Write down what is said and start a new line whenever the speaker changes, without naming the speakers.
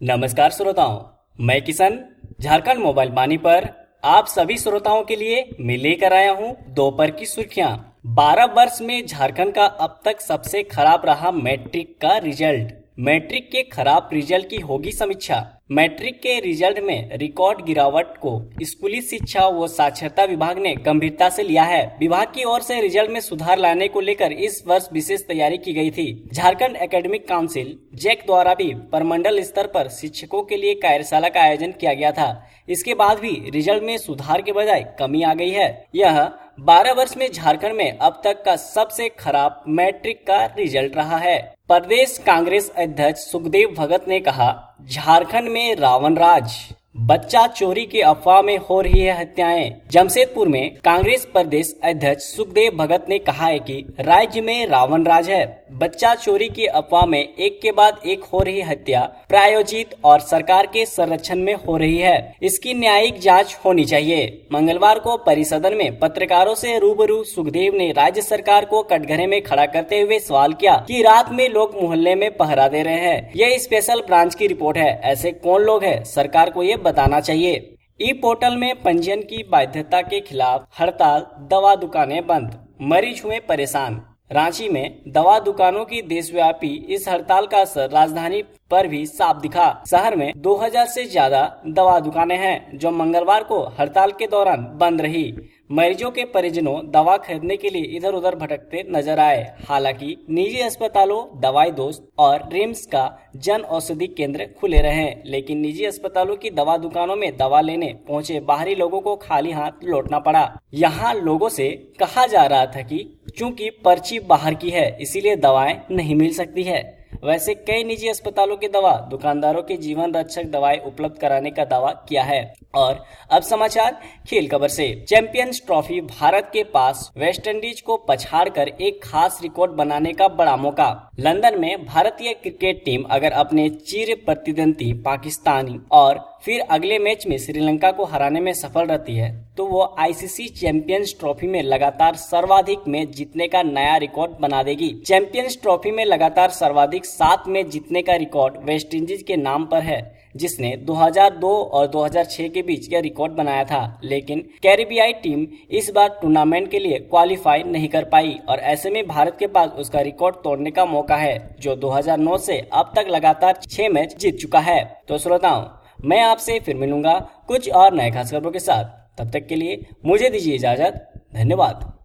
नमस्कार श्रोताओं, मैं किशन झारखंड मोबाइल वाणी पर आप सभी श्रोताओं के लिए मैं लेकर आया हूं दोपहर की सुर्खियां। 12 वर्ष में झारखंड का अब तक सबसे खराब रहा मैट्रिक का रिजल्ट। मैट्रिक के खराब रिजल्ट की होगी समीक्षा। मैट्रिक के रिजल्ट में रिकॉर्ड गिरावट को स्कूली शिक्षा व साक्षरता विभाग ने गंभीरता से लिया है। विभाग की ओर से रिजल्ट में सुधार लाने को लेकर इस वर्ष विशेष तैयारी की गई थी। झारखंड एकेडमिक काउंसिल जैक द्वारा भी प्रमंडल स्तर पर शिक्षकों के लिए कार्यशाला का आयोजन किया गया था। इसके बाद भी रिजल्ट में सुधार के बजाय कमी आ गई है। यह 12 वर्ष में झारखंड में अब तक का सबसे खराब मैट्रिक का रिजल्ट रहा है। प्रदेश कांग्रेस अध्यक्ष सुखदेव भगत ने कहा, झारखंड में रावण राज, बच्चा चोरी की अफवाह में हो रही है हत्याएं। जमशेदपुर में कांग्रेस प्रदेश अध्यक्ष सुखदेव भगत ने कहा है कि राज्य में रावण राज है। बच्चा चोरी की अफवाह में एक के बाद एक हो रही हत्या प्रायोजित और सरकार के संरक्षण में हो रही है। इसकी न्यायिक जांच होनी चाहिए। मंगलवार को परिसदन में पत्रकारों से रूबरू सुखदेव ने राज्य सरकार को कटघरे में खड़ा करते हुए सवाल किया कि रात में लोग मोहल्ले में पहरा दे रहे हैं। यह स्पेशल ब्रांच की रिपोर्ट है। ऐसे कौन लोग हैं? सरकार को ये बताना चाहिए। ई पोर्टल में पंजीयन की बाध्यता के खिलाफ हड़ताल, दवा दुकानें बंद, मरीज हुए परेशान। रांची में दवा दुकानों की देशव्यापी इस हड़ताल का असर राजधानी पर भी साफ दिखा। शहर में 2000 से ज्यादा दवा दुकानें हैं जो मंगलवार को हड़ताल के दौरान बंद रही। मरीजों के परिजनों दवा खरीदने के लिए इधर उधर भटकते नजर आए। हालांकि निजी अस्पतालों, दवाई दोस्त और रिम्स का जन औषधि केंद्र खुले रहे, लेकिन निजी अस्पतालों की दवा दुकानों में दवा लेने पहुंचे बाहरी लोगों को खाली हाथ लौटना पड़ा। यहाँ लोगों से कहा जा रहा था कि चूंकि पर्ची बाहर की है इसीलिए दवाएं नहीं मिल सकती है। वैसे कई निजी अस्पतालों की दवा दुकानदारों के जीवन रक्षक दवाएं उपलब्ध कराने का दावा किया है। और अब समाचार खेल खबर से। चैंपियंस ट्रॉफी, भारत के पास वेस्टइंडीज को पछाड़कर एक खास रिकॉर्ड बनाने का बड़ा मौका। लंदन में भारतीय क्रिकेट टीम अगर अपने चिर प्रतिद्वंदी पाकिस्तानी और फिर अगले मैच में श्रीलंका को हराने में सफल रहती है तो वो आईसीसी चैंपियंस ट्रॉफी में लगातार सर्वाधिक मैच जीतने का नया रिकॉर्ड बना देगी। चैंपियंस ट्रॉफी में लगातार सर्वाधिक 7 मैच जीतने का रिकॉर्ड वेस्टइंडीज के नाम पर है, जिसने 2002 और 2006 के बीच यह रिकॉर्ड बनाया था। लेकिन कैरिबियाई टीम इस बार टूर्नामेंट के लिए क्वालिफाई नहीं कर पाई और ऐसे में भारत के पास उसका रिकॉर्ड तोड़ने का मौका है, जो 2009 से अब तक लगातार 6 मैच जीत चुका है। तो श्रोताओं, मैं आपसे फिर मिलूंगा कुछ और नए खास खबरों के साथ। तब तक के लिए मुझे दीजिए इजाजत। धन्यवाद।